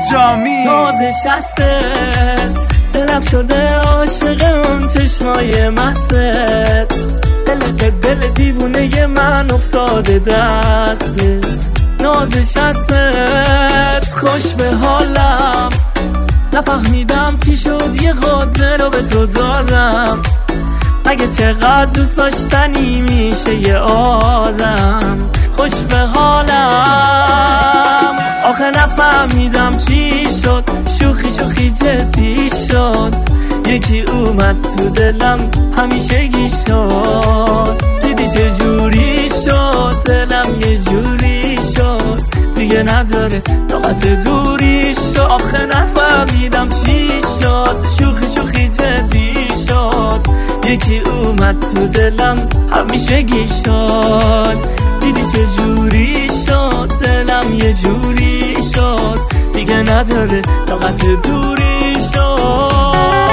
جامی. نازش هستت دلم شده عاشق اون چشمای مستت، دل دیوونه من افتاده دستت. نازش هستت خوش به حالم، نفهمیدم چی شد یه خاطره رو به تو دادم. اگه چقدر دوست داشتنی میشه یه آدم. خوش به حالم آخه نفهمیدم چی شد، شوخی جدی شد. یکی اومد تو دلم همیشگی شد. دیدی چه جوری شد دلم یه جوری شد، دیگه نداره طاقت دوری شد. آخه نفهمیدم چی شد، شوخی جدی شد. یکی اومد تو دلم همیشگی شد. دیدی چه جوری شد دلم یه جوری شد، دیگه نداره طاقت دوری شد.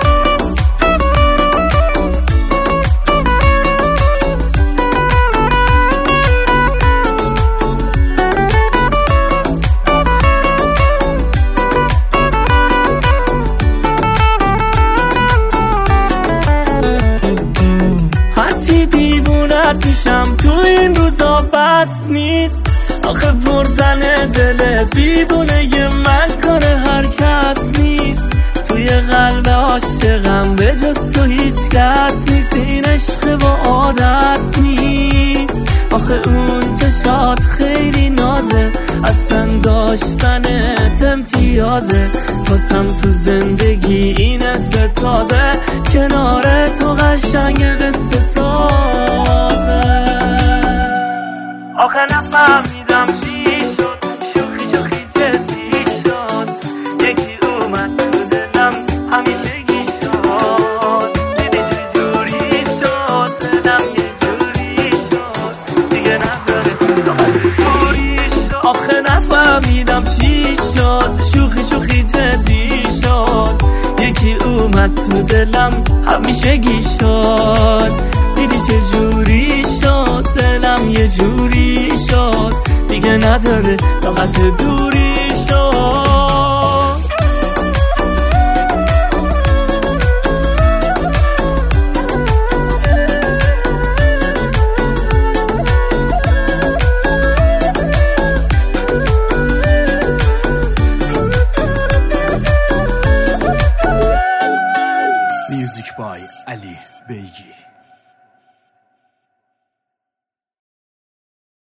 هرچی دیوونت میشم تو این روزا بس نیست. آخه بردن دل دیوونه من کنه هر کس نیست. توی قلب عاشقم به جز تو هیچ کس نیست. این عشق با عادت نیست. آخه اون چشات خیلی نازه، اصلا داشتنت امتیازه. پاسم تو زندگی این ستازه، کنار تو قشنگ قصه سازه. آخه نفهمیدم چی شد، شوخی جدی شد. یکی اومد تو دلم همیشگی شد. دیدی چه جوری شد دلم یه جوری شد، دیگه نداره طاقت دوری شد. آخه نفهمیدم چی شد، شوخی جدی شد. یکی اومد تو دلم همیشگی شد. دیدی چه جوری شد دلم یه جوری شد، دیگه نداره طاقت دوری شد. میوزیک بای علی بیگی.